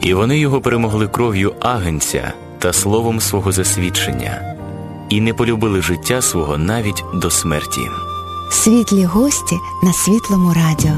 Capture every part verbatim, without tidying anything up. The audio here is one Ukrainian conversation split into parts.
І вони його перемогли кров'ю агнця та словом свого засвідчення, і не полюбили життя свого навіть до смерті. Світлі гості на Світлому радіо.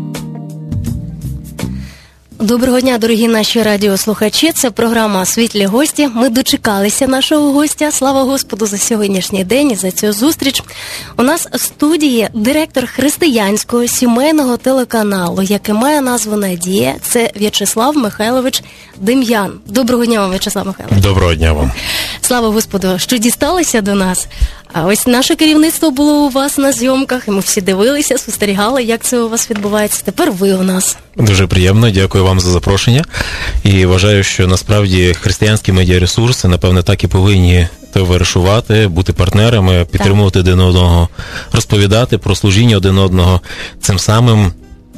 Доброго дня, дорогі наші радіослухачі. Це програма «Світлі гості». Ми дочекалися нашого гостя. Слава Господу за сьогоднішній день і за цю зустріч. У нас в студії директор християнського сімейного телеканалу, який має назву «Надія». Це В'ячеслав Михайлович Дем'ян. Доброго дня вам, В'ячеслав Михайлович. Доброго дня вам. Слава Господу, що дісталися до нас. А ось наше керівництво було у вас на зйомках, і ми всі дивилися, спостерігали, як це у вас відбувається. Тепер ви у нас. Дуже приємно, дякую вам за запрошення. І вважаю, що насправді християнські медіаресурси, напевне, так і повинні товаришувати, бути партнерами, підтримувати так. один одного, розповідати про служіння один одного, цим самим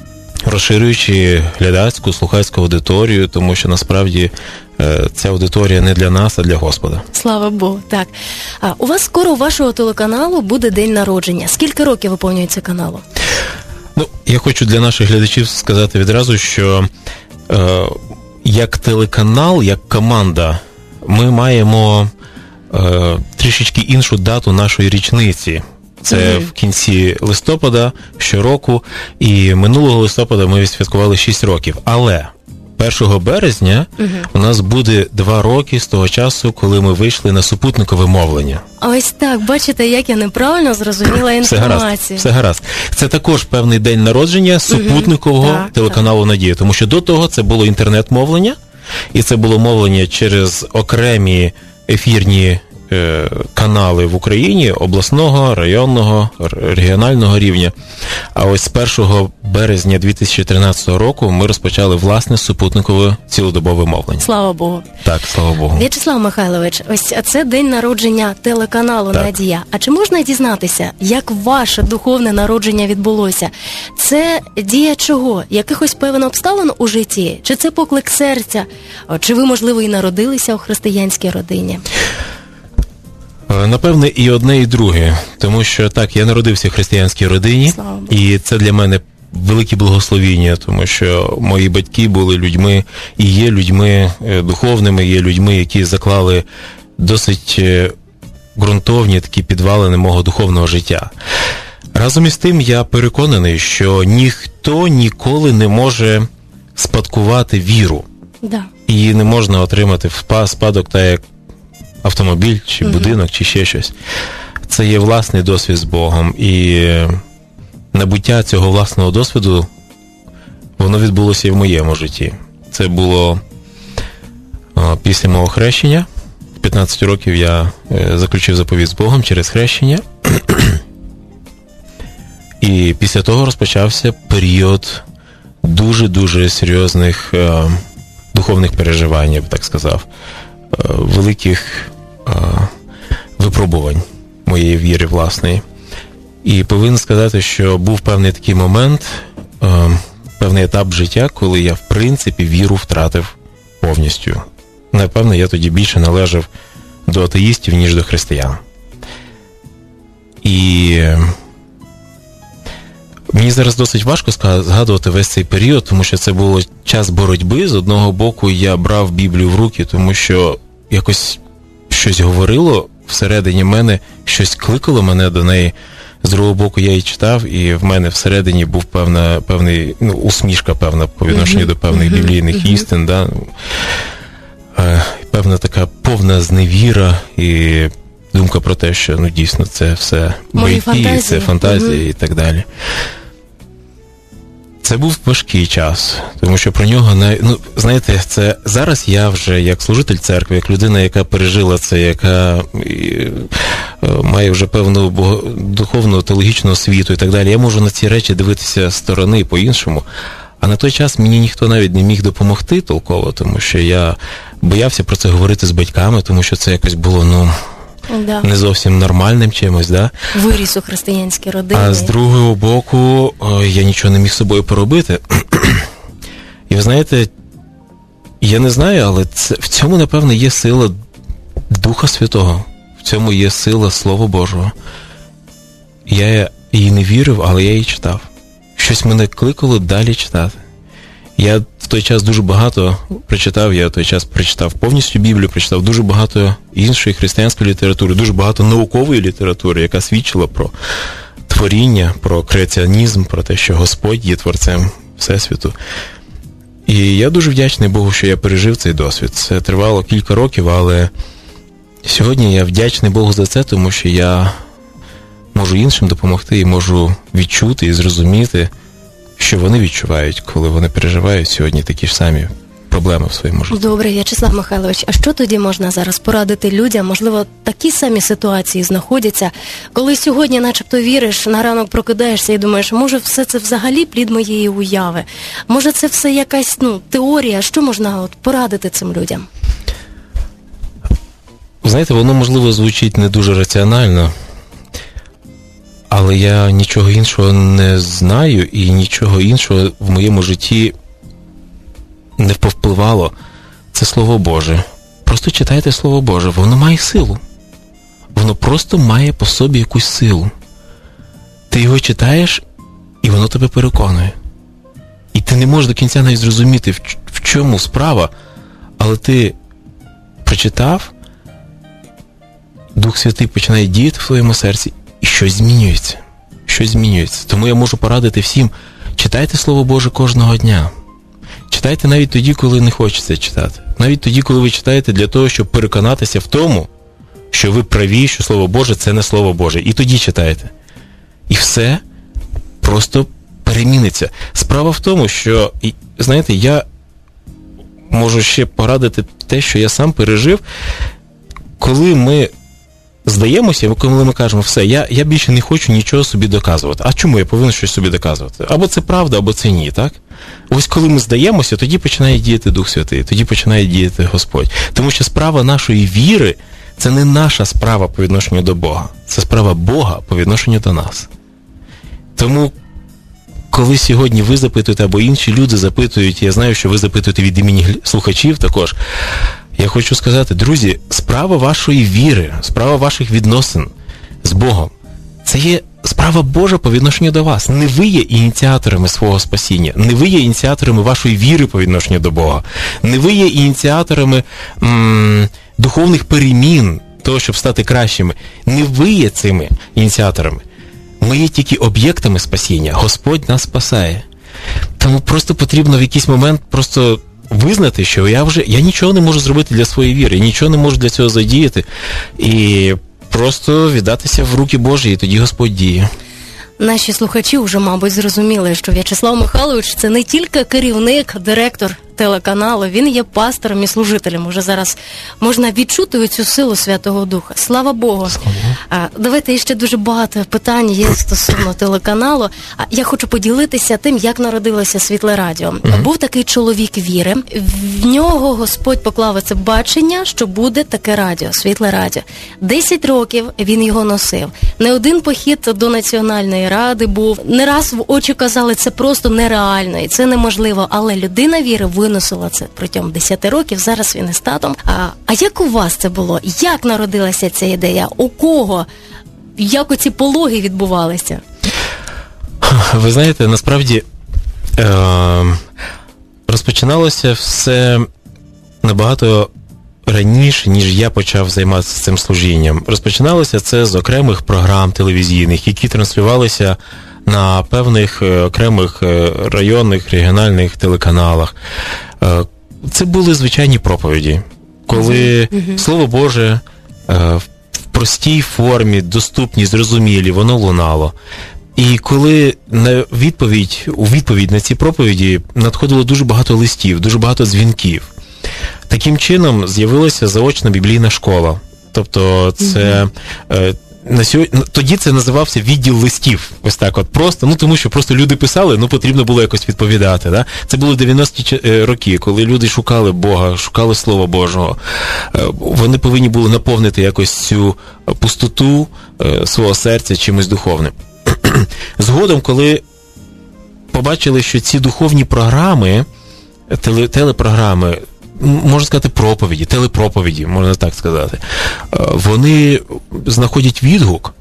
розширюючи глядацьку, слухацьку аудиторію, тому що насправді ця аудиторія не для нас, а для Господа. Слава Богу, так. А у вас скоро у вашого телеканалу буде день народження. Скільки років виповнюється каналу? Ну, я хочу для наших глядачів сказати відразу, що е, як телеканал, як команда, ми маємо е, трішечки іншу дату нашої річниці. Це mm-hmm. в кінці листопада щороку, і минулого листопада ми відсвяткували шість років. Але першого березня угу. у нас буде два роки з того часу, коли ми вийшли на супутникове мовлення. А ось так, бачите, як я неправильно зрозуміла інформацію. Все гаразд, все гаразд. Це також певний день народження супутникового угу. телеканалу так. «Надія», тому що до того це було інтернет-мовлення, і це було мовлення через окремі ефірні е, канали в Україні обласного, районного, регіонального рівня. А ось з першого березня дві тисячі тринадцятого року ми розпочали власне супутникове цілодобове мовлення. Слава Богу. Так, слава Богу. В'ячеслав Михайлович, ось це день народження телеканалу так. «Надія». А чи можна дізнатися, як ваше духовне народження відбулося? Це дія чого? Якихось певних обставин у житті? Чи це поклик серця? Чи ви, можливо, і народилися у християнській родині? Напевне, і одне, і друге. Тому що, так, я народився в християнській родині, і це для мене велике благословіння, тому що мої батьки були людьми, і є людьми духовними, є людьми, які заклали досить ґрунтовні такі підвалини мого духовного життя. Разом із тим, я переконаний, що ніхто ніколи не може спадкувати віру. Да. Її не можна отримати в спадок, так як автомобіль, чи будинок, чи ще щось. Це є власний досвід з Богом. І набуття цього власного досвіду, воно відбулося і в моєму житті. Це було о, після мого хрещення. В п'ятнадцять років я е, заключив заповіт з Богом через хрещення. І після того розпочався період дуже-дуже серйозних е, духовних переживань, я б так сказав. Е, великих е, випробувань моєї віри власної. І повинен сказати, що був певний такий момент, е, певний етап життя, коли я, в принципі, віру втратив повністю. Напевно, я тоді більше належав до атеїстів, ніж до християн. І мені зараз досить важко згадувати весь цей період, тому що це було час боротьби. З одного боку, я брав Біблію в руки, тому що якось щось говорило всередині мене, щось кликало мене до неї. З другого боку, я її читав, і в мене всередині був певна, певний, ну, усмішка певна по відношенню mm-hmm. до певних mm-hmm. біблійних mm-hmm. істин, да? Е, певна така повна зневіра і думка про те, що, ну, дійсно, це все байки, це фантазії mm-hmm. і так далі. Це був важкий час, тому що про нього, ну, знаєте, це зараз я вже як служитель церкви, як людина, яка пережила це, яка і, має вже певну духовну, теологічну освіту і так далі, я можу на ці речі дивитися з сторони по-іншому. А на той час мені ніхто навіть не міг допомогти толково, тому що я боявся про це говорити з батьками, тому що це якось було, ну, да. не зовсім нормальним чимось, да? Виріс у християнській родині. А з другого боку, я нічого не міг з собою поробити. І ви знаєте, я не знаю, але це, в цьому, напевно, є сила Духа Святого. В цьому є сила Слова Божого. Я їй не вірив, але я її читав. Щось мене кликало далі читати. Я в той час дуже багато прочитав, я в той час прочитав повністю Біблію, прочитав дуже багато іншої християнської літератури, дуже багато наукової літератури, яка свідчила про творіння, про креаціонізм, про те, що Господь є творцем Всесвіту. І я дуже вдячний Богу, що я пережив цей досвід. Це тривало кілька років, але сьогодні я вдячний Богу за це, тому що я можу іншим допомогти і можу відчути і зрозуміти, що вони відчувають, коли вони переживають сьогодні такі ж самі проблеми в своєму житті. Добре, В'ячеслав Михайлович, а що тоді можна зараз порадити людям? Можливо, такі самі ситуації знаходяться, коли сьогодні начебто віриш, на ранок прокидаєшся і думаєш, може все це взагалі плід моєї уяви? Може це все якась, ну, теорія? Що можна от порадити цим людям? Знаєте, воно, можливо, звучить не дуже раціонально, але я нічого іншого не знаю і нічого іншого в моєму житті не повпливало. Це Слово Боже. Просто читайте Слово Боже. Воно має силу. Воно просто має по собі якусь силу. Ти його читаєш, і воно тебе переконує. І ти не можеш до кінця навіть зрозуміти, в чому справа, але ти прочитав, Дух Святий починає діяти в твоєму серці, і щось змінюється. Щось змінюється. Тому я можу порадити всім, читайте Слово Боже кожного дня. Читайте навіть тоді, коли не хочеться читати. Навіть тоді, коли ви читаєте для того, щоб переконатися в тому, що ви праві, що Слово Боже – це не Слово Боже. І тоді читайте. І все просто переміниться. Справа в тому, що, знаєте, я можу ще порадити те, що я сам пережив, коли ми здаємося, коли ми кажемо, все, я, я більше не хочу нічого собі доказувати. А чому я повинен щось собі доказувати? Або це правда, або це ні, так? Ось коли ми здаємося, тоді починає діяти Дух Святий, тоді починає діяти Господь. Тому що справа нашої віри – це не наша справа по відношенню до Бога. Це справа Бога по відношенню до нас. Тому, коли сьогодні ви запитуєте, або інші люди запитують, я знаю, що ви запитуєте від імені слухачів також, я хочу сказати, друзі, справа вашої віри, справа ваших відносин з Богом, це є справа Божа по відношенню до вас. Не ви є ініціаторами свого спасіння, не ви є ініціаторами вашої віри по відношенню до Бога, не ви є ініціаторами м- духовних перемін, того, щоб стати кращими. Не ви є цими ініціаторами. Ми є тільки об'єктами спасіння. Господь нас спасає. Тому просто потрібно в якийсь момент просто визнати, що я вже я нічого не можу зробити для своєї віри, нічого не можу для цього задіяти, і просто віддатися в руки Божі, і тоді Господь діє. Наші слухачі вже, мабуть, зрозуміли, що В'ячеслав Михайлович – це не тільки керівник, директор телеканалу, він є пастором і служителем. Уже зараз можна відчути цю силу Святого Духа. Слава Богу. А, давайте ще дуже багато питань є стосовно телеканалу. А я хочу поділитися тим, як народилося Світле Радіо. Mm-hmm. Був такий чоловік віри. В нього Господь поклав це бачення, що буде таке радіо, Світле Радіо. Десять років він його носив. Не один похід до Національної ради був. Не раз в очі казали, це просто нереально і це неможливо. Але людина віри виносила це протягом десяти років, зараз він із татом. А, а як у вас це було? Як народилася ця ідея? У кого? Як оці пологи відбувалися? Ви знаєте, насправді е- розпочиналося все набагато раніше, ніж я почав займатися цим служінням. Розпочиналося це з окремих програм телевізійних, які транслювалися на певних окремих районних, регіональних телеканалах. Це були звичайні проповіді, коли mm-hmm. Слово Боже в простій формі, доступній, зрозумілі, воно лунало. І коли на відповідь, у відповідь на ці проповіді надходило дуже багато листів, дуже багато дзвінків. Таким чином з'явилася заочна біблійна школа. Тобто це... Mm-hmm. На сьогодні, тоді це називався відділ листів. Ось так от просто, ну тому що просто люди писали, ну потрібно було якось відповідати. Да? Це були дев'яності роки, коли люди шукали Бога, шукали Слова Божого. Вони повинні були наповнити якось цю пустоту свого серця чимось духовним. Згодом, коли побачили, що ці духовні програми, теле, телепрограми, можна сказати, проповіді, телепроповіді, можна так сказати, вони знаходять відгук,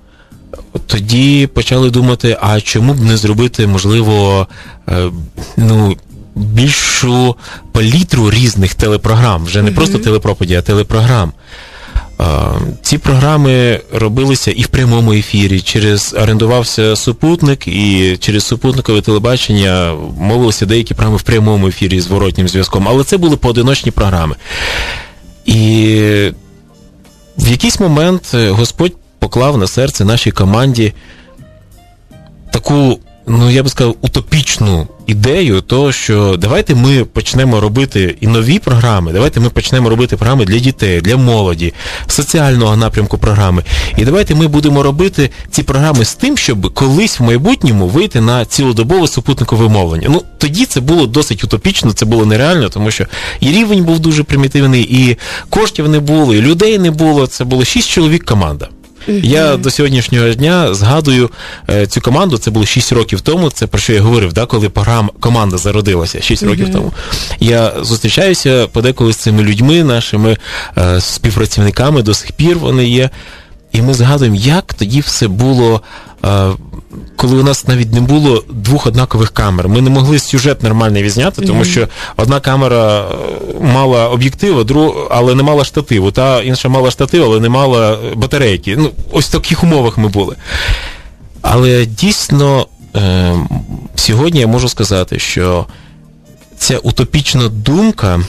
тоді почали думати, а чому б не зробити, можливо, ну, більшу палітру різних телепрограм. Вже не mm-hmm. просто телепроповіді, а телепрограм. Ці програми робилися і в прямому ефірі, через орендувався супутник, і через супутникове телебачення мовилися деякі програми в прямому ефірі з зворотнім зв'язком, але це були поодиночні програми. І в якийсь момент Господь поклав на серце нашій команді таку, ну, я би сказав, утопічну ідею того, що давайте ми почнемо робити і нові програми, давайте ми почнемо робити програми для дітей, для молоді, соціального напрямку програми. І давайте ми будемо робити ці програми з тим, щоб колись в майбутньому вийти на цілодобове супутникове мовлення. Ну, тоді це було досить утопічно, це було нереально, тому що і рівень був дуже примітивний, і коштів не було, і людей не було. Це було шість чоловік команда. Mm-hmm. Я до сьогоднішнього дня згадую е, цю команду, це було шість років тому, це про що я говорив, да, коли програма, команда зародилася шість mm-hmm. років тому. Я зустрічаюся подеколи з цими людьми, нашими е, співпрацівниками, до сих пір вони є, і ми згадуємо, як тоді все було, е, коли у нас навіть не було двох однакових камер. Ми не могли сюжет нормально відзняти, тому mm-hmm. що одна камера мала об'єктив, друг, але не мала штативу, та інша мала штатив, але не мала батарейки. Ну, ось в таких умовах ми були. Але дійсно, е, сьогодні я можу сказати, що ця утопічна думка,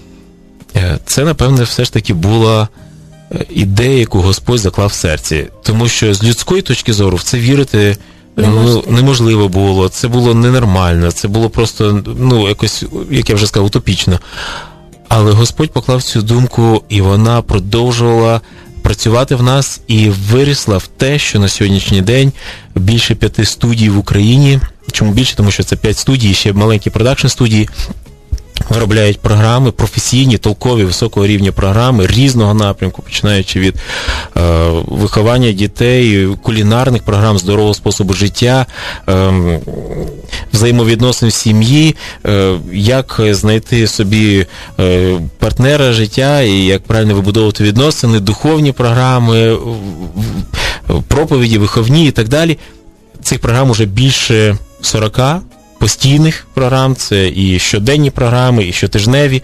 е, це, напевне, все ж таки була ідея, яку Господь заклав в серці. Тому що з людської точки зору в це вірити ну, неможливо було, це було ненормально, це було просто, ну, якось, як я вже сказав, утопічно. Але Господь поклав цю думку, і вона продовжувала працювати в нас і вирісла в те, що на сьогоднішній день більше п'яти студій в Україні. Чому більше? Тому що це п'ять студій, ще маленькі продакшн студії, виробляють програми, професійні, толкові, високого рівня програми, різного напрямку, починаючи від е, виховання дітей, кулінарних програм, здорового способу життя, е, взаємовідносин в сім'ї, е, як знайти собі е, партнера життя і як правильно вибудовувати відносини, духовні програми, проповіді, виховні і так далі. Цих програм уже більше сорока постійних програм, це і щоденні програми, і щотижневі.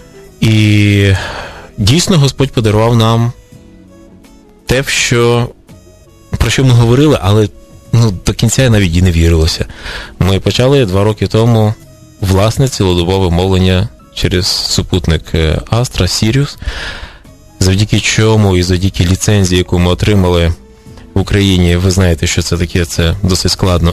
І дійсно Господь подарував нам те, що, про що ми говорили, але ну, до кінця навіть і не вірилося. Ми почали два роки тому власне цілодобове мовлення через супутник Astra, Sirius, завдяки чому і завдяки ліцензії, яку ми отримали в Україні, ви знаєте, що це таке, це досить складно.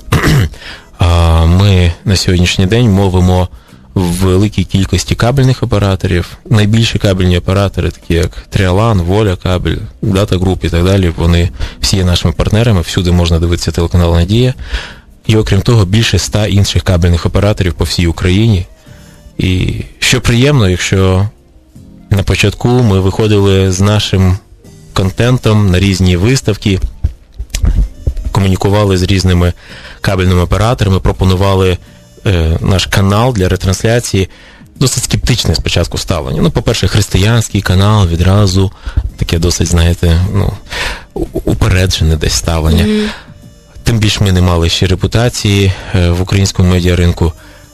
А ми на сьогоднішній день мовимо в великій кількості кабельних операторів. Найбільші кабельні оператори, такі як Тріалан, Воля Кабель, Дата Груп і так далі, вони всі є нашими партнерами, всюди можна дивитися телеканал «Надія». І окрім того, більше ста інших кабельних операторів по всій Україні. І що приємно, якщо на початку ми виходили з нашим контентом на різні виставки, комунікували з різними кабельними операторами, пропонували е, наш канал для ретрансляції. Досить скептичне спочатку ставлення. Ну, по-перше, християнський канал, відразу таке досить, знаєте, ну, упереджене десь ставлення. Mm-hmm. Тим більше ми не мали ще репутації е, в українському медіаринку.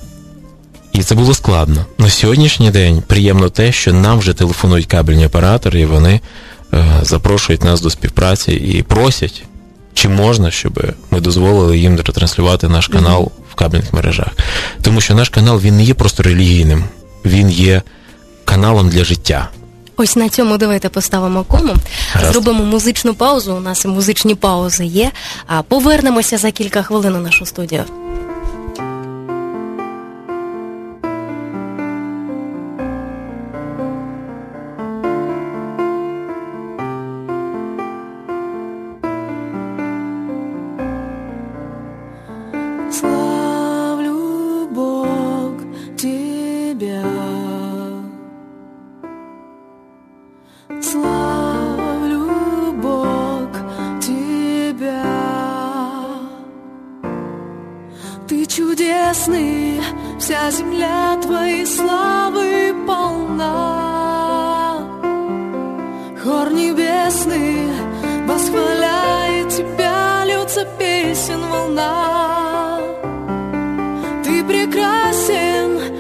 І це було складно. На сьогоднішній день приємно те, що нам вже телефонують кабельні оператори, і вони е, запрошують нас до співпраці і просять, чи можна, щоб ми дозволили їм ретранслювати наш канал mm-hmm. в кабельних мережах. Тому що наш канал, він не є просто релігійним, він є каналом для життя. Ось на цьому давайте поставимо кому. Раз. Зробимо музичну паузу, у нас і музичні паузи є, а повернемося за кілька хвилин у нашу студію. Вся земля твоей славы полна. Хор небесный восхваляет тебя, льется песен волна. Ты прекрасен,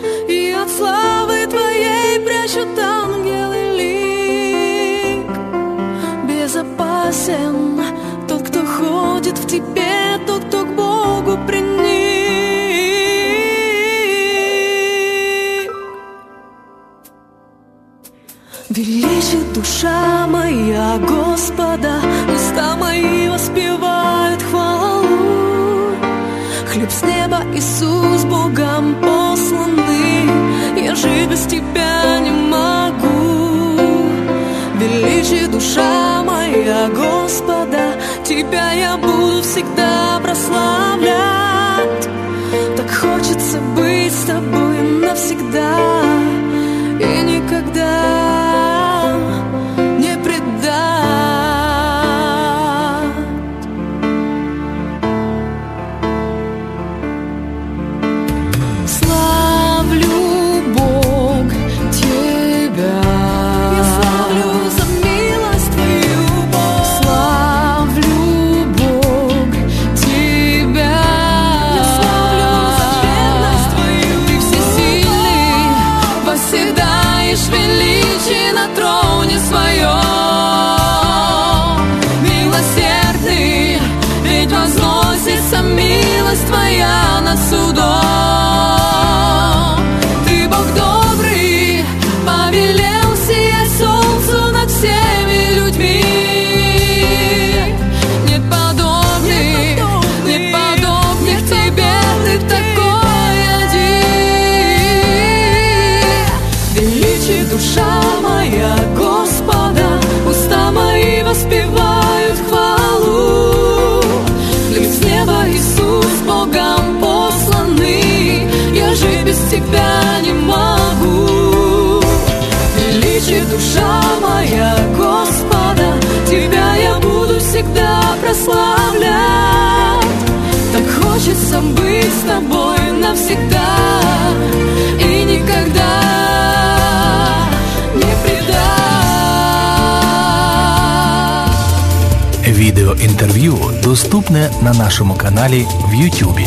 Величит душа моя Господа, уста мои воспевают хвалу. Хлеб с неба, Иисус, Богом посланный, я жить без тебя не могу. Величит душа моя Господа, тебя я буду всегда прославлять. Так хочется быть с тобой навсегда и никогда не предать. Славлю, Бог, тебя. Я славлю за милость твою, Бог. Славлю, Бог, тебя. Я славлю за верность твою. Ты всесильный, восседаешь величие на троне своем. Милосердный, ведь возносится милость твоя над судом. Ты, Бог добрый, повелел сиять солнцу над всеми людьми. Нет подобных, нет подобных тебе, ты такой один. Величит душа моя Господа, уста мои воспевают хвалу. Хлеб с неба, Иисус, Богом посланный, я жить без тебя не могу. Величит душа моя Господа, тебя я буду всегда прославлять. Так хочется быть с тобой навсегда и никогда не предать. Відеоінтерв'ю доступне на нашому каналі в Ютубі.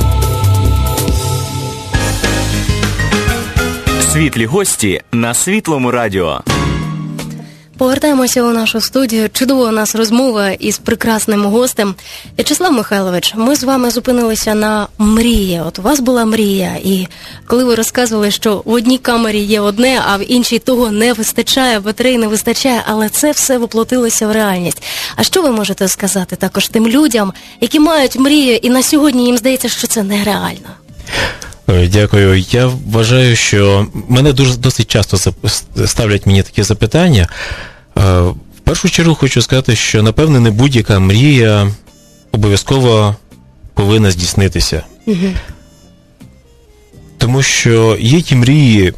Світлі гості на Світлому радіо. Повертаємося у нашу студію. Чудова у нас розмова із прекрасним гостем. В'ячеслав Михайлович, ми з вами зупинилися на мрії. От у вас була мрія, і коли ви розказували, що в одній камері є одне, а в іншій того не вистачає, батарей не вистачає, але це все воплотилося в реальність. А що ви можете сказати також тим людям, які мають мрію, і на сьогодні їм здається, що це нереально? Дякую. Я вважаю, що мене дуже досить часто ставлять мені такі запитання. В першу чергу хочу сказати, що, напевне, не будь-яка мрія обов'язково повинна здійснитися. Угу. Тому що є ті мрії,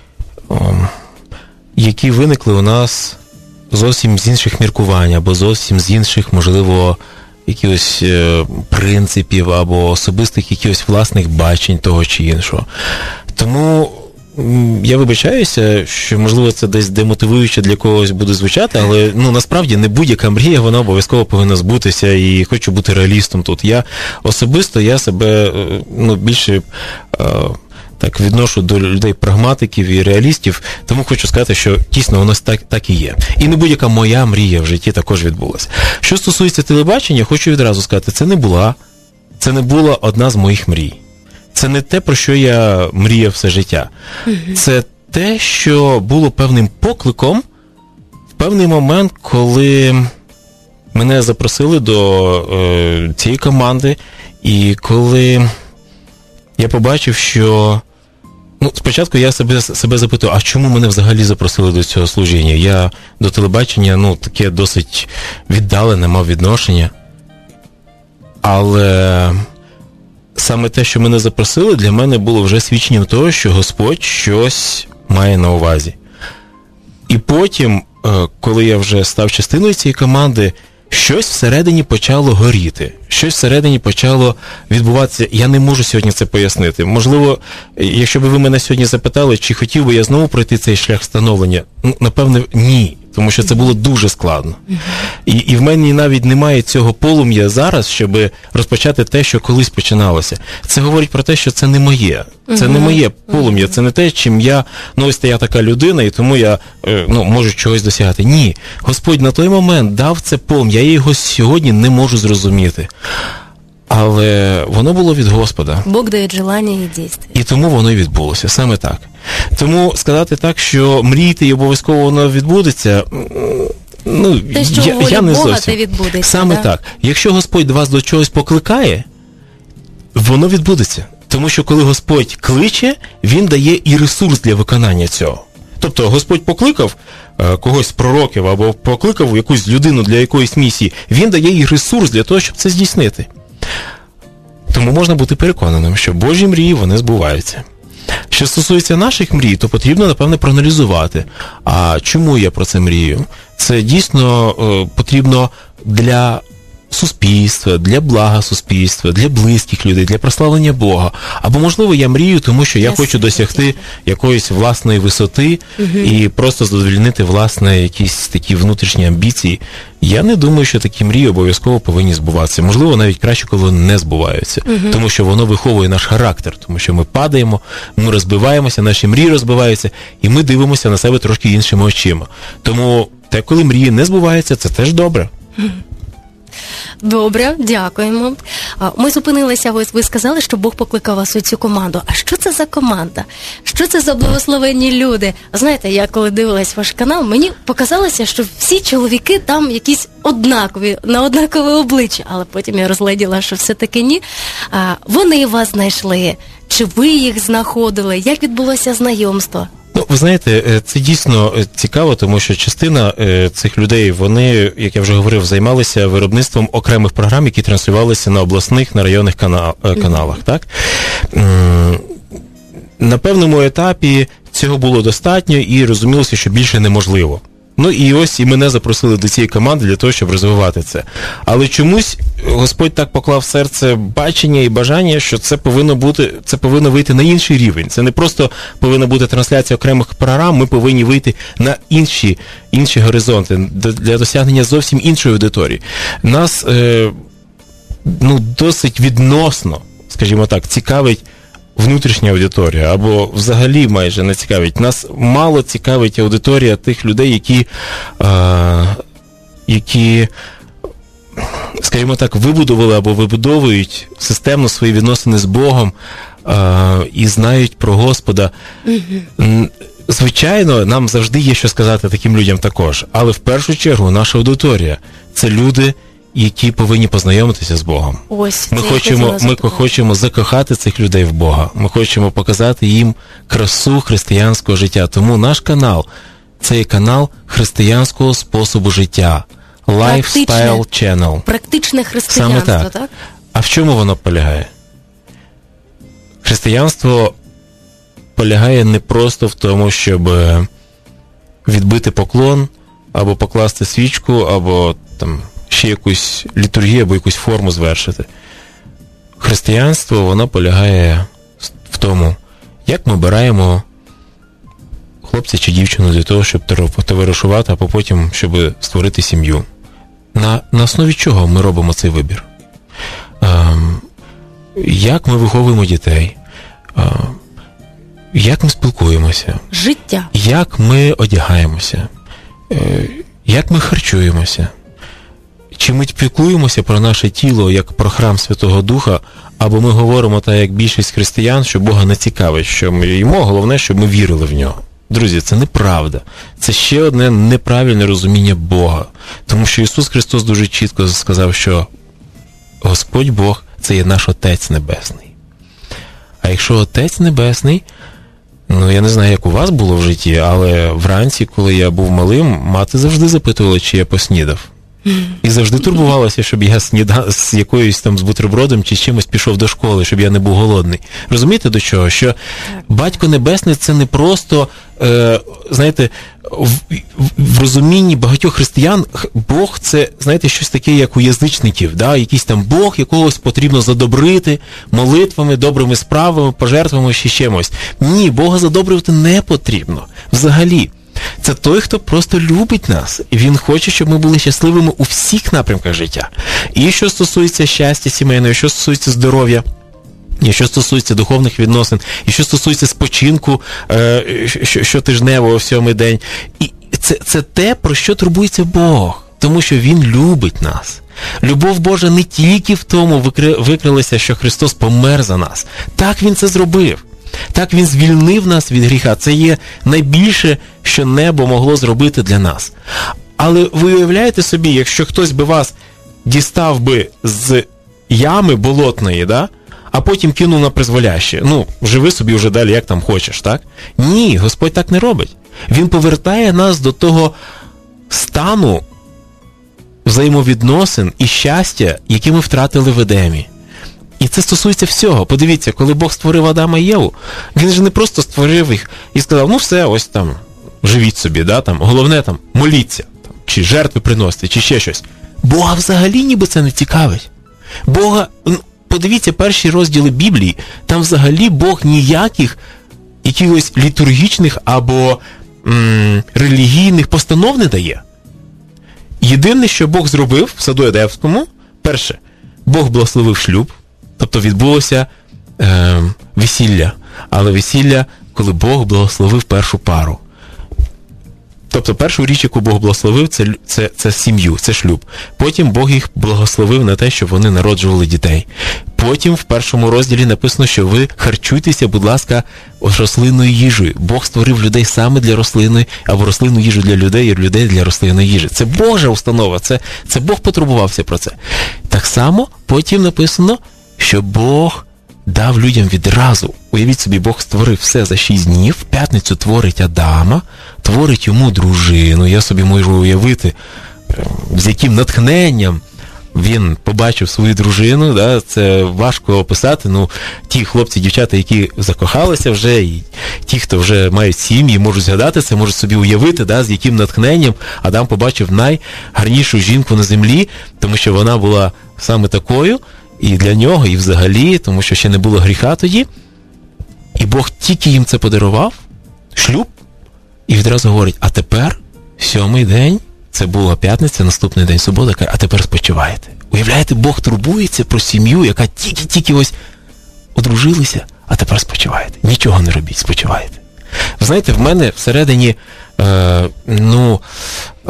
які виникли у нас зовсім з інших міркувань, або зовсім з інших, можливо, якихось принципів, або особистих якихось власних бачень того чи іншого. Тому я вибачаюся, що, можливо, це десь демотивуюче для когось буде звучати, але, ну, насправді, не будь-яка мрія, вона обов'язково повинна збутися, і хочу бути реалістом тут. Я особисто, я себе, ну, більше так відношу до людей прагматиків і реалістів, тому хочу сказати, що дійсно воно так, так і є. І не будь-яка моя мрія в житті також відбулася. Що стосується телебачення, хочу відразу сказати, це не була, це не була одна з моїх мрій. Це не те, про що я мріяв все життя. Це те, що було певним покликом в певний момент, коли мене запросили до е, цієї команди, і коли я побачив, що... Ну, спочатку я себе, себе запитую, а чому мене взагалі запросили до цього служіння? Я до телебачення, ну, таке досить віддалене мав відношення. Але саме те, що мене запросили, для мене було вже свідченням того, що Господь щось має на увазі. І потім, коли я вже став частиною цієї команди, щось всередині почало горіти, щось всередині почало відбуватися. Я не можу сьогодні це пояснити. Можливо, якщо б ви мене сьогодні запитали, чи хотів би я знову пройти цей шлях становлення, ну, напевне, ні. Тому що це було дуже складно. І, і в мене навіть немає цього полум'я зараз, щоб розпочати те, що колись починалося. Це говорить про те, що це не моє. Це не моє полум'я, це не те, чим я, ну ось я така людина, і тому я, ну, можу чогось досягати. Ні. Господь на той момент дав це полум'я, я його сьогодні не можу зрозуміти. але воно було від Господа. Бог дає желання і дійсно. І тому воно і відбулося, саме так. Тому сказати так, що мрійте і обов'язково воно відбудеться, ну, те, що я, волі я не Бога, зовсім. те відбудеться. Саме да? так. Якщо Господь вас до чогось покликає, воно відбудеться. Тому що коли Господь кличе, Він дає і ресурс для виконання цього. Тобто Господь покликав е, когось з пророків або покликав якусь людину для якоїсь місії, Він дає і ресурс для того, щоб це здійснити. Тому можна бути переконаним, що Божі мрії, вони збуваються. Що стосується наших мрій, то потрібно, напевне, проаналізувати. А чому я про це мрію? Це дійсно е, потрібно для суспільства, для блага суспільства, для близьких людей, для прославлення Бога. Або, можливо, я мрію, тому що я Для хочу досягти світу. якоїсь власної висоти угу. і просто задовольнити, власне, якісь такі внутрішні амбіції. Я не думаю, що такі мрії обов'язково повинні збуватися. Можливо, навіть краще, коли вони не збуваються. Угу. Тому що воно виховує наш характер, тому що ми падаємо, ми розбиваємося, наші мрії розбиваються, і ми дивимося на себе трошки іншими очима. Тому те, коли мрії не збуваються, це теж добре. Угу. Добре, дякуємо. Ми зупинилися, ось ви сказали, що Бог покликав вас у цю команду. А що це за команда? Що це за благословенні люди? Знаєте, я коли дивилась ваш канал, мені показалося, що всі чоловіки там якісь однакові, на однакове обличчя. Але потім я розгледіла, що все-таки ні. Вони вас знайшли, чи ви їх знаходили? Як відбулося знайомство? Ну, ви знаєте, це дійсно цікаво, тому що частина цих людей, вони, як я вже говорив, займалися виробництвом окремих програм, які транслювалися на обласних, на районних каналах, так? На певному етапі цього було достатньо і розумілося, що більше неможливо. Ну і ось і мене запросили до цієї команди для того, щоб розвивати це. Але чомусь Господь так поклав в серце бачення і бажання, що це повинно бути, це повинно вийти на інший рівень. Це не просто повинна бути трансляція окремих програм, ми повинні вийти на інші, інші горизонти, для досягнення зовсім іншої аудиторії. Нас е, ну, досить відносно, скажімо так, цікавить внутрішня аудиторія, або взагалі майже не цікавить. Нас мало цікавить аудиторія тих людей, які, е, які, скажімо так, вибудували або вибудовують системно свої відносини з Богом е, і знають про Господа. Mm-hmm. Звичайно, нам завжди є що сказати таким людям також, але в першу чергу наша аудиторія – це люди, які повинні познайомитися з Богом. Ось, ми хочемо, ми хочемо закохати цих людей в Бога. Ми хочемо показати їм красу християнського життя. Тому наш канал – це є канал християнського способу життя. Lifestyle Channel. Практичне християнство, саме так. так? А в чому воно полягає? Християнство полягає не просто в тому, щоб відбити поклон, або покласти свічку, або там ще якусь літургію або якусь форму звершити. Християнство, воно полягає в тому, як ми обираємо хлопця чи дівчину для того, щоб товаришувати, а потім, щоб створити сім'ю. На, на основі чого ми робимо цей вибір? Ем, як ми виховуємо дітей? Ем, як ми спілкуємося? Життя. Як ми одягаємося? Е, як ми харчуємося? Чи ми піклуємося про наше тіло, як про храм Святого Духа, або ми говоримо так, як більшість християн, що Бога не цікавить, що ми, йому головне, щоб ми вірили в нього. Друзі, це неправда. Це ще одне неправильне розуміння Бога. Тому що Ісус Христос дуже чітко сказав, що Господь Бог – це є наш Отець Небесний. А якщо Отець Небесний, ну, я не знаю, як у вас було в житті, але вранці, коли я був малим, мати завжди запитувала, чи я поснідав. І завжди турбувалася, щоб я сніда... з якоюсь там з бутербродом чи з чимось пішов до школи, щоб я не був голодний. Розумієте, до чого? Що Батько Небесний – це не просто, е, знаєте, в, в, в розумінні багатьох християн Бог – це, знаєте, щось таке, як у язичників, да? Якийсь там Бог, якогось потрібно задобрити молитвами, добрими справами, пожертвами, ще чимось. Ні, Бога задобрювати не потрібно. Взагалі. Це той, хто просто любить нас, і він хоче, щоб ми були щасливими у всіх напрямках життя. І що стосується щастя сімейного, і що стосується здоров'я, і що стосується духовних відносин, і що стосується спочинку е, щотижневого в сьомий день. І це, це те, про що турбується Бог. Тому що Він любить нас. Любов Божа не тільки в тому викрилася, що Христос помер за нас. Так Він це зробив. Так Він звільнив нас від гріха. Це є найбільше, що небо могло зробити для нас. Але ви уявляєте собі, якщо хтось би вас дістав би з ями болотної, да? А потім кинув на призволяще. Ну, живи собі вже далі, як там хочеш, так? Ні, Господь так не робить. Він повертає нас до того стану взаємовідносин і щастя, які ми втратили в Едемі. І це стосується всього. Подивіться, коли Бог створив Адама і Єву, Він ж не просто створив їх і сказав, ну все, ось там, живіть собі, да, там, головне там, моліться, там, чи жертви приносити, чи ще щось. Бога взагалі ніби це не цікавить. Бога, подивіться перші розділи Біблії, там взагалі Бог ніяких якихось літургічних або м, релігійних постанов не дає. Єдине, що Бог зробив в саду Едемському, перше, Бог благословив шлюб, тобто відбулося е, весілля, але весілля, коли Бог благословив першу пару. Тобто першу річ, яку Бог благословив, це, це, це сім'ю, це шлюб. Потім Бог їх благословив на те, щоб вони народжували дітей. Потім в першому розділі написано, що ви харчуйтеся, будь ласка, рослинною їжею. Бог створив людей саме для рослинної, або рослинну їжу для людей, і людей для рослинної їжі. Це Божа установа, це, це Бог потурбувався про це. Так само потім написано, що Бог дав людям відразу. Уявіть собі, Бог створив все за шість днів, в п'ятницю творить Адама, творить йому дружину. Я собі можу уявити, з яким натхненням він побачив свою дружину, да, це важко описати, ну, ті хлопці, дівчата, які закохалися вже, і ті, хто вже мають сім'ї, можуть згадати це, можуть собі уявити, да, з яким натхненням Адам побачив найгарнішу жінку на землі, тому що вона була саме такою, і для нього, і взагалі, тому що ще не було гріха тоді, і Бог тільки їм це подарував, шлюб, і відразу говорить, а тепер, сьомий день, це була п'ятниця, наступний день субота, каже, а тепер спочивайте. Уявляєте, Бог турбується про сім'ю, яка тільки-тільки ось одружилися, а тепер спочиваєте. Нічого не робіть, спочиваєте. Ви знаєте, в мене всередині, е, ну, е,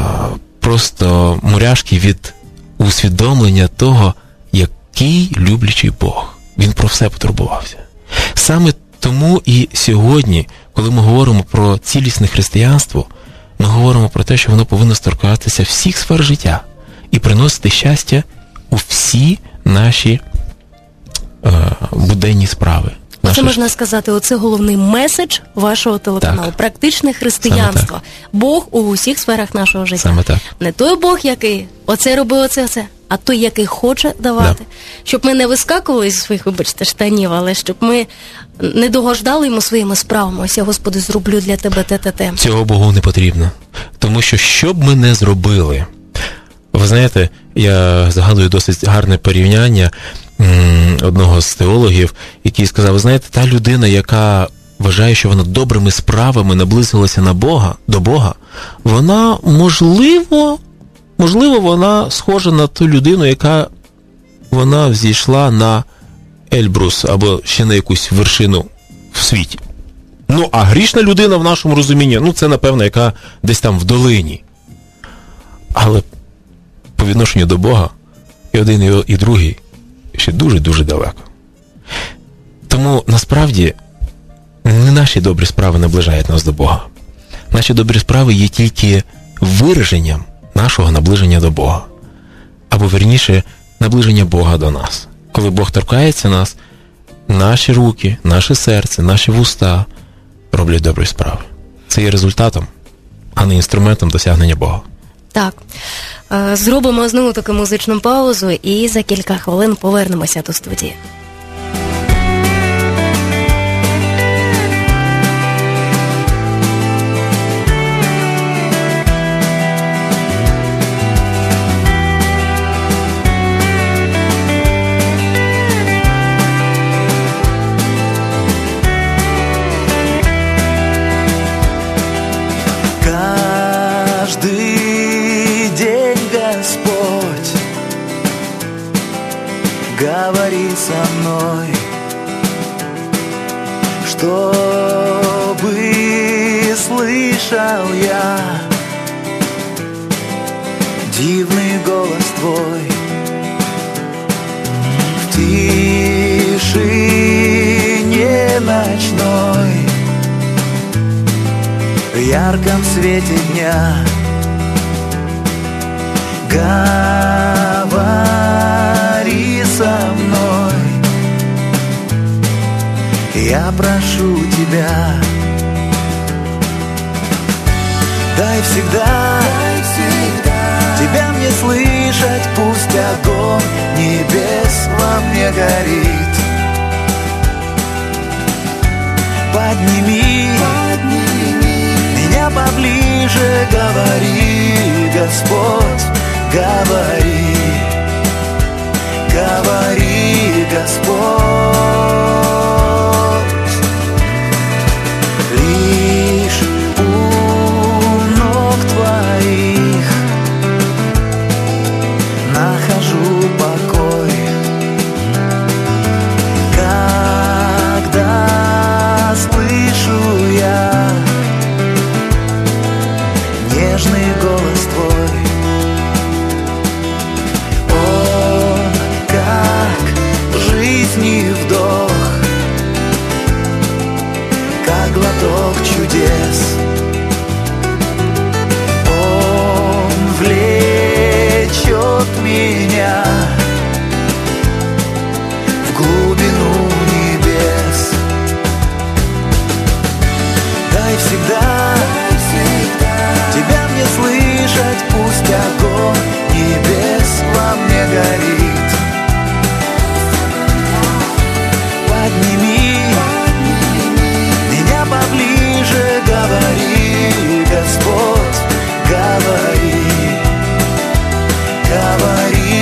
просто мурашки від усвідомлення того, який люблячий Бог. Він про все потурбувався. Саме тому і сьогодні, коли ми говоримо про цілісне християнство, ми говоримо про те, що воно повинно торкатися всіх сфер життя і приносити щастя у всі наші е, буденні справи. Це Наше... можна сказати, оце головний меседж вашого телеканалу. Так. Практичне християнство. Бог у усіх сферах нашого життя. Саме так. Не той Бог, який оце робив, оце, оце, а той, який хоче давати. Да. Щоб ми не вискакували зі своїх, вибачте, штанів, але щоб ми не догождали йому своїми справами. Ось я, Господи, зроблю для тебе те-те-те. Цього Богу не потрібно. Тому що, що б ми не зробили, ви знаєте, я згадую досить гарне порівняння м- одного з теологів, який сказав, ви знаєте, та людина, яка вважає, що вона добрими справами наблизилася на Бога, до Бога, вона, можливо, можливо, вона схожа на ту людину, яка вона взійшла на Ельбрус або ще на якусь вершину в світі. Ну, а грішна людина в нашому розумінні, ну, це, напевно, яка десь там в долині. Але по відношенню до Бога і один, і другий ще дуже-дуже далеко. Тому, насправді, не наші добрі справи наближають нас до Бога. Наші добрі справи є тільки вираженням нашого наближення до Бога. Або, вірніше, наближення Бога до нас. Коли Бог торкається нас, наші руки, наше серце, наші вуста роблять добрі справи. Це є результатом, а не інструментом досягнення Бога. Так. Зробимо знову таку музичну паузу і за кілька хвилин повернемося до студії. Говори со мной, чтобы слышал я. дивный голос твой. В тишине ночной, в ярком свете дня говори со мной. Я прошу тебя, дай всегда, дай всегда тебя мне слышать, пусть огонь небес во мне горит. Подними, подними меня поближе, говори, Господь, говори, говори, Господь. Лишь у ног твоих нахожу покой, когда слышу я нежный голос твой. Он как жизни вдох, как глоток чудес. Он влечет меня в глубину небес. Дай всегда, дай всегда тебя мне слышать, пусть огонь небес во мне горит. Подними, меня поближе, говори, Господь, говори, говори,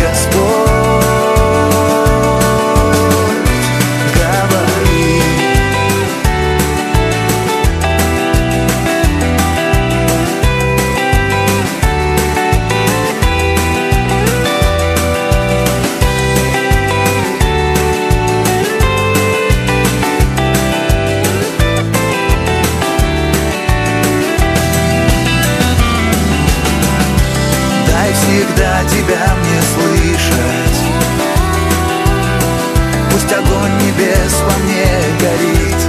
Господь, говори. Дай всегда тебя мне слышать, пусть огонь небес во мне горит.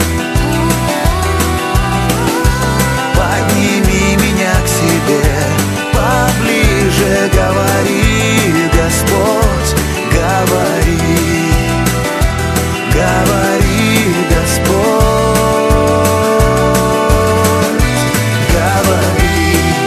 Подними меня к себе поближе, говори, Господь, говори, говори, Господь, говори.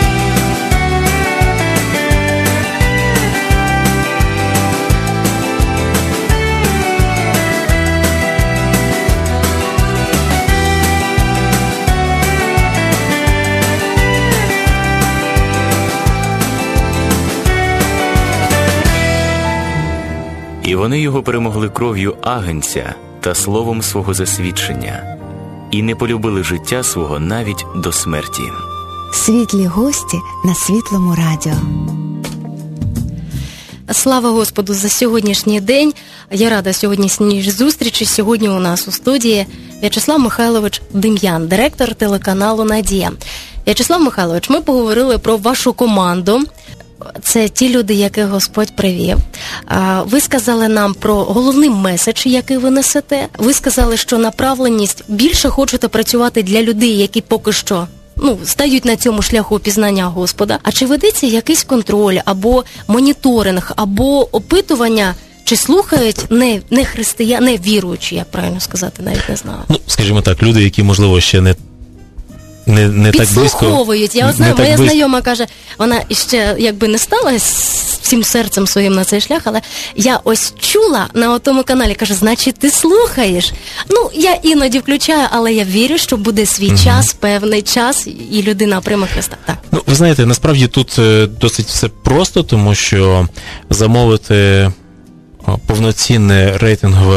І вони його перемогли кров'ю агнця та словом свого засвідчення, і не полюбили життя свого навіть до смерті. Світлі гості на Світлому радіо. Слава Господу за сьогоднішній день. Я рада сьогоднішній зустрічі. Сьогодні у нас у студії В'ячеслав Михайлович Дем'ян, директор телеканалу «Надія». В'ячеслав Михайлович, ми поговорили про вашу команду. Це ті люди, яких Господь привів. Ви сказали нам про головний меседж, який ви несете. Ви сказали, що направленість більше хочете працювати для людей, які поки що ну, стають на цьому шляху пізнання Господа. А чи ведеться якийсь контроль, або моніторинг, або опитування, чи слухають не, не християни, не віруючі, як правильно сказати, навіть не знаю. Ну, скажімо так, люди, які, можливо, ще не Не, не підслуховують. Я знаю, моя близько. знайома каже, вона ще якби не стала всім серцем своїм на цей шлях, але я ось чула на тому каналі, каже, значить ти слухаєш. Ну, я іноді включаю, але я вірю, що буде свій угу. час, певний час, і людина прийме Христа. Так. Ну, ви знаєте, насправді тут досить все просто, тому що замовити повноцінне рейтингове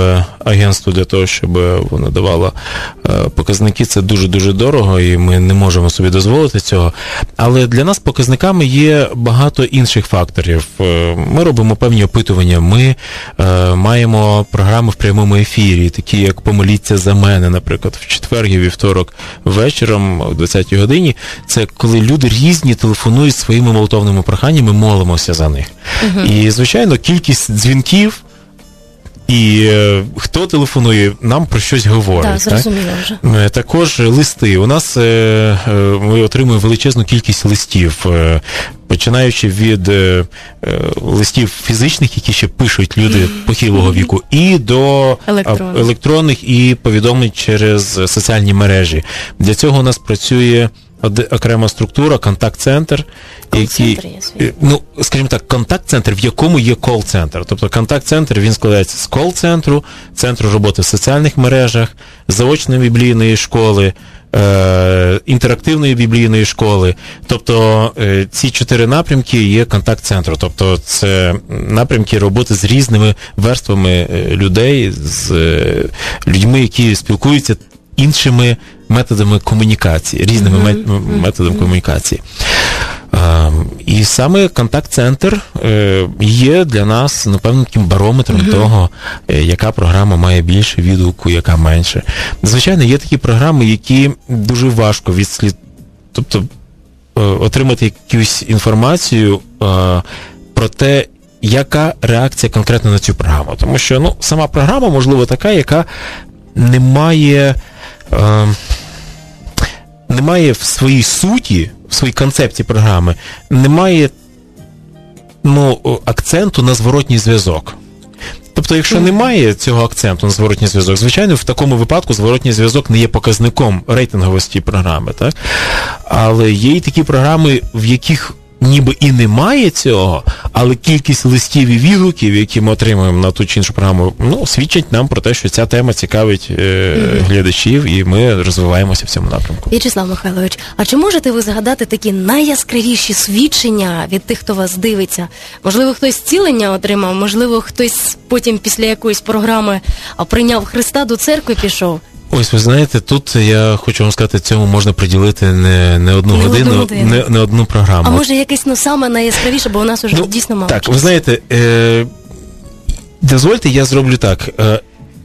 агентству для того, щоб воно давало показники. Це дуже-дуже дорого, і ми не можемо собі дозволити цього. Але для нас показниками є багато інших факторів. Ми робимо певні опитування, ми маємо програми в прямому ефірі, такі як «Помоліться за мене», наприклад, в четвер і вівторок вечором о двадцятій годині. Це коли люди різні телефонують своїми молитовними проханнями, молимося за них. Угу. І, звичайно, кількість дзвінків і е, хто телефонує, нам про щось говорить. Так, зрозуміло вже. Е, також листи. У нас е, е, ми отримуємо величезну кількість листів, е, починаючи від е, е, листів фізичних, які ще пишуть люди похилого віку, і до електронних. електронних і повідомлень через соціальні мережі. Для цього у нас працює окрема структура, контакт-центр, який, ну, скажімо так, контакт-центр, в якому є кол-центр. Тобто контакт-центр, він складається з кол-центру, центру роботи в соціальних мережах, заочної біблійної школи, е- інтерактивної біблійної школи. Тобто е- ці чотири напрямки є контакт-центру. Тобто це напрямки роботи з різними верствами людей, з е- людьми, які спілкуються іншими методами комунікації, різними uh-huh. мет- методами uh-huh. комунікації. А, і саме контакт-центр е, є для нас, напевно, таким барометром uh-huh. того, е, яка програма має більше відгуку, яка менше. Звичайно, є такі програми, які дуже важко відслід... тобто е, отримати якусь інформацію е, про те, яка реакція конкретно на цю програму. Тому що, ну, сама програма, можливо, така, яка не має немає в своїй суті, в своїй концепції програми, немає, ну, акценту на зворотній зв'язок. Тобто, якщо немає цього акценту на зворотній зв'язок, звичайно, в такому випадку зворотній зв'язок не є показником рейтинговості програми, так? Але є і такі програми, в яких ніби і немає цього, але кількість листів і відгуків, які ми отримуємо на ту чи іншу програму, ну, свідчить нам про те, що ця тема цікавить е, mm-hmm. глядачів, і ми розвиваємося в цьому напрямку. В'ячеслав Михайлович, а чи можете ви згадати такі найяскравіші свідчення від тих, хто вас дивиться? Можливо, хтось зцілення отримав, можливо, хтось потім після якоїсь програми прийняв Христа, до церкви пішов? Ось, ви знаєте, тут я хочу вам сказати, цьому можна приділити не, не одну не годину, одну годину. Не, не одну програму. А може якесь, ну, саме найяскравіше, бо у нас уже ну, дійсно мало так, часу. Ви знаєте, е, дозвольте, я зроблю так. Е,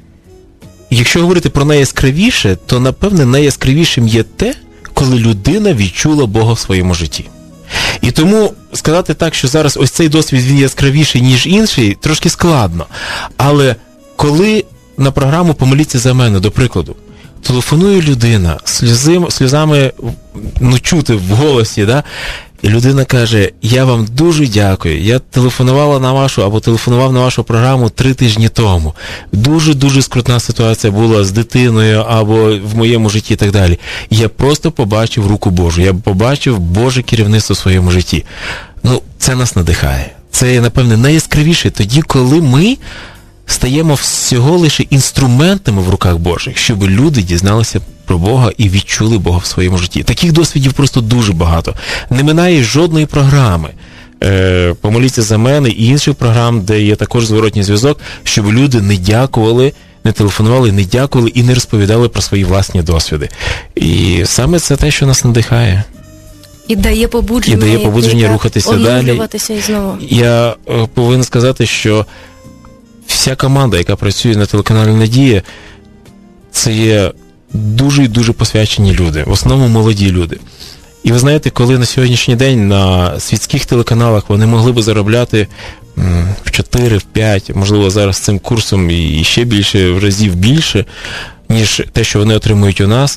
якщо говорити про найяскравіше, то, напевне, найяскравішим є те, коли людина відчула Бога в своєму житті. І тому сказати так, що зараз ось цей досвід, він яскравіший, ніж інший, трошки складно. Але коли на програму «Помоліться за мене», до прикладу, телефонує людина, сльози, сльозами, ну, чути в голосі, да? І людина каже: я вам дуже дякую, я телефонувала на вашу, або телефонував на вашу програму три тижні тому. Дуже-дуже скрутна ситуація була з дитиною, або в моєму житті і так далі. Я просто побачив руку Божу, я побачив Боже керівництво в своєму житті. Ну, це нас надихає. Це, напевне, найяскравіше тоді, коли ми стаємо всього лише інструментами в руках Божих, щоб люди дізналися про Бога і відчули Бога в своєму житті. Таких досвідів просто дуже багато. Не минає жодної програми е, «Помоліться за мене» і інших програм, де є також зворотній зв'язок, щоб люди не дякували, не телефонували, не дякували і не розповідали про свої власні досвіди. І саме це те, що нас надихає. І дає побудження, і дає побудження рухатися далі. І знову. Я е, повинен сказати, що вся команда, яка працює на телеканалі «Надія», це є дуже і дуже посвячені люди, в основному молоді люди. І ви знаєте, коли на сьогоднішній день на світських телеканалах вони могли би заробляти в чотири, в п'ять, можливо, зараз цим курсом і ще більше, в разів більше, ніж те, що вони отримують у нас,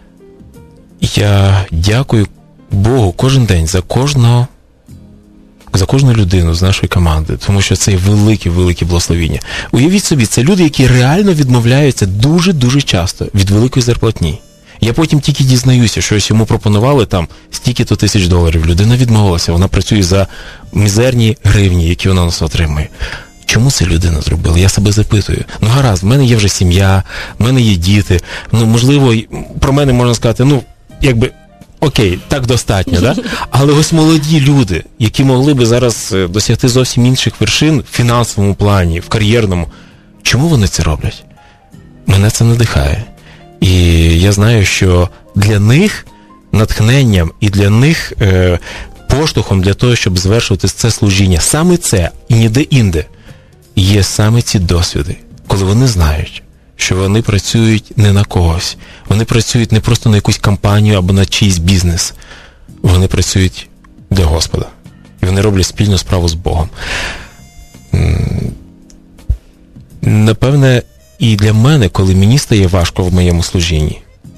я дякую Богу кожен день за кожного, за кожну людину з нашої команди, тому що це велике-велике благословіння. Уявіть собі, це люди, які реально відмовляються дуже-дуже часто від великої зарплатні. Я потім тільки дізнаюся, що ось йому пропонували там стільки-то тисяч доларів. Людина відмовилася, вона працює за мізерні гривні, які вона у нас отримує. Чому це людина зробила? Я себе запитую. Ну гаразд, в мене є вже сім'я, в мене є діти. Ну, можливо, про мене можна сказати, ну, якби, окей, так достатньо, да? Але ось молоді люди, які могли би зараз досягти зовсім інших вершин в фінансовому плані, в кар'єрному, чому вони це роблять? мене це надихає. І я знаю, що для них натхненням і для них е, поштовхом для того, щоб звершувати це служіння, саме це і ніде інде, є саме ці досвіди, коли вони знають, що вони працюють не на когось, вони працюють не просто на якусь компанію або на чийсь бізнес, вони працюють для Господа. І вони роблять спільну справу з Богом. Напевне, і для мене, коли мені стає важко в моєму служінні,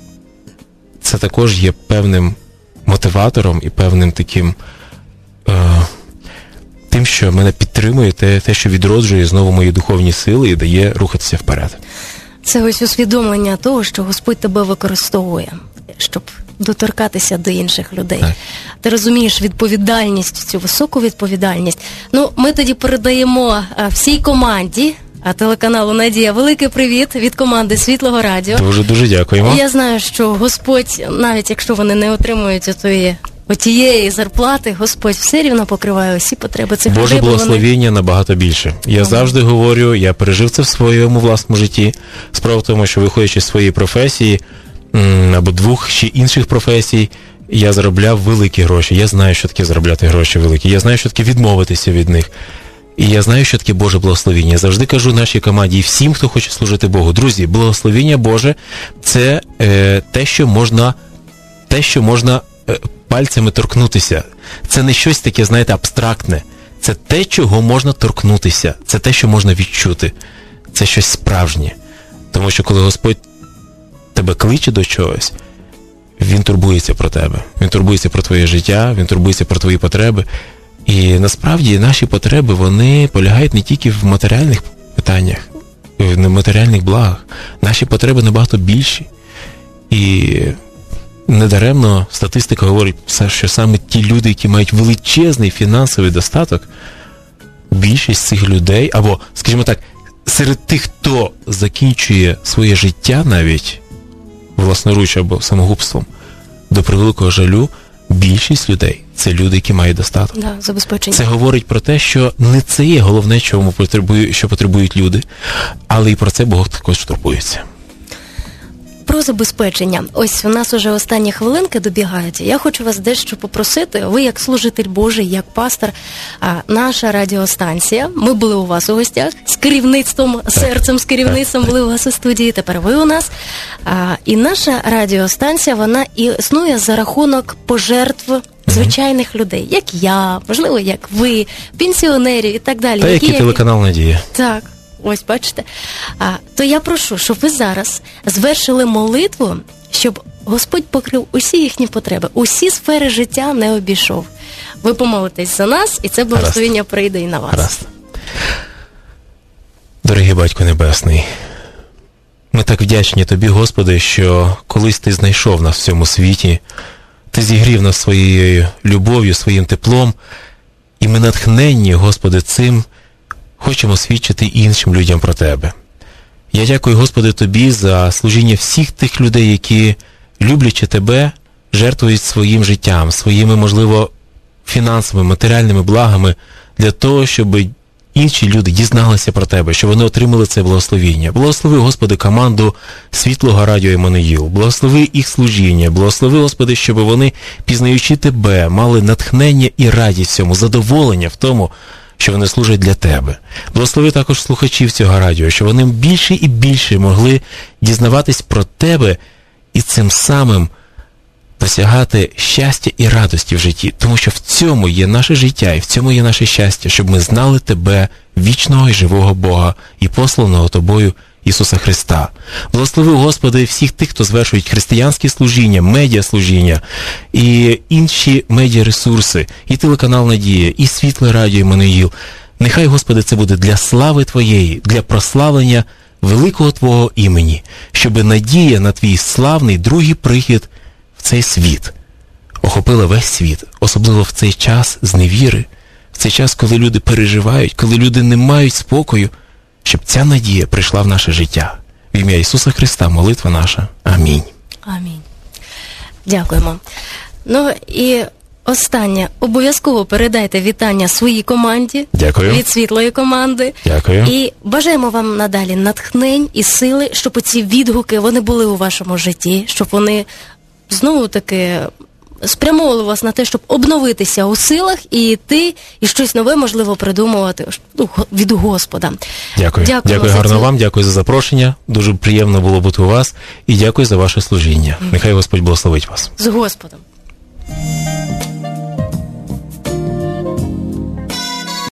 це також є певним мотиватором і певним таким е, тим, що мене підтримує, те, те, що відроджує знову мої духовні сили і дає рухатися вперед. Це ось усвідомлення того, що Господь тебе використовує, щоб доторкатися до інших людей. Так. Ти розумієш відповідальність, цю високу відповідальність. Ну, ми тоді передаємо а, всій команді а, телеканалу «Надія» великий привіт від команди Світлого Радіо. Дуже-дуже дякуємо. Я знаю, що Господь, навіть якщо вони не отримують отої, отієї зарплати, Господь все рівно покриває усі потреби цих людей. Боже благословення вони... набагато більше. Я ага. завжди говорю, я пережив це в своєму власному житті. Справа в тому, що виходячи з своєї професії, або двох ще інших професій, я заробляв великі гроші. Я знаю, що таке заробляти гроші великі. Я знаю, що таке відмовитися від них. І я знаю, що таке Боже благословіння. Я завжди кажу нашій команді і всім, хто хоче служити Богу. Друзі, благословіння Боже – це е, те, що можна, те, що можна е, пальцями торкнутися. Це не щось таке, знаєте, абстрактне. Це те, чого можна торкнутися. Це те, що можна відчути. Це щось справжнє. Тому що коли Господь тебе кличе до чогось, Він турбується про тебе. Він турбується про твоє життя, Він турбується про твої потреби. І насправді наші потреби, вони полягають не тільки в матеріальних питаннях, в матеріальних благах. Наші потреби набагато більші. І недаремно статистика говорить, що саме ті люди, які мають величезний фінансовий достаток, більшість цих людей, або, скажімо так, серед тих, хто закінчує своє життя навіть власноруч або самогубством, до превеликого жалю, більшість людей – це люди, які мають достаток. Да, забезпечення. Це говорить про те, що не це є головне, чому потребують, що потребують люди, але і про це Бог також турбується. Про забезпечення. Ось у нас уже останні хвилинки добігають. Я хочу вас дещо попросити. Ви як служитель Божий, як пастор, а наша радіостанція. Ми були у вас у гостях з керівництвом, так, серцем, з керівництвом так, були у вас у студії. Тепер ви у нас. А, і наша радіостанція, вона існує за рахунок пожертв звичайних людей, як я, можливо, як ви, пенсіонерів і так далі. Та який телеканал «Надія». Так. Ось, бачите. А, то я прошу, щоб ви зараз звершили молитву, щоб Господь покрив усі їхні потреби, усі сфери життя не обійшов. Ви помолитесь за нас, і це благословення прийде і на вас. Гаразд. Дорогий Батько Небесний, ми так вдячні Тобі, Господи, що колись Ти знайшов нас в цьому світі, Ти зігрів нас своєю любов'ю, своїм теплом, і ми натхненні, Господи, цим хочемо свідчити іншим людям про Тебе. Я дякую, Господи, Тобі за служіння всіх тих людей, які, люблячи Тебе, жертвують своїм життям, своїми, можливо, фінансовими, матеріальними благами для того, щоб інші люди дізналися про Тебе, щоб вони отримали це благословіння. Благослови, Господи, команду Світлого Радіо Еммануїл. Благослови їх служіння. Благослови, Господи, щоб вони, пізнаючи Тебе, мали натхнення і радість в цьому, задоволення в тому, що вони служать для Тебе. Благослови також слухачів цього радіо, що вони більше і більше могли дізнаватись про Тебе і цим самим досягати щастя і радості в житті. Тому що в цьому є наше життя і в цьому є наше щастя, щоб ми знали Тебе, вічного і живого Бога, і посланого Тобою Ісуса Христа. Благослови, Господи, всіх тих, хто звершують християнські служіння, медіаслужіння і інші медіаресурси, і телеканал «Надія», і Світле Радіо Еммануїл. Нехай, Господи, це буде для слави Твоєї, для прославлення великого Твого імені, щоби надія на Твій славний другий прихід в цей світ охопила весь світ, особливо в цей час зневіри, в цей час, коли люди переживають, коли люди не мають спокою, щоб ця надія прийшла в наше життя. В ім'я Ісуса Христа молитва наша. Амінь. Амінь. Дякуємо. Ну і останнє. Обов'язково передайте вітання своїй команді. Дякую. Від світлої команди. Дякую. І бажаємо вам надалі натхнень і сили, щоб оці відгуки, вони були у вашому житті, щоб вони знову-таки спрямовували вас на те, щоб обновитися у силах і йти, і щось нове, можливо, придумувати, ну, від Господа. Дякую. Дякую, дякую за гарно цю... вам, дякую за запрошення. Дуже приємно було бути у вас. І дякую за ваше служіння. Нехай Господь благословить вас. З Господом.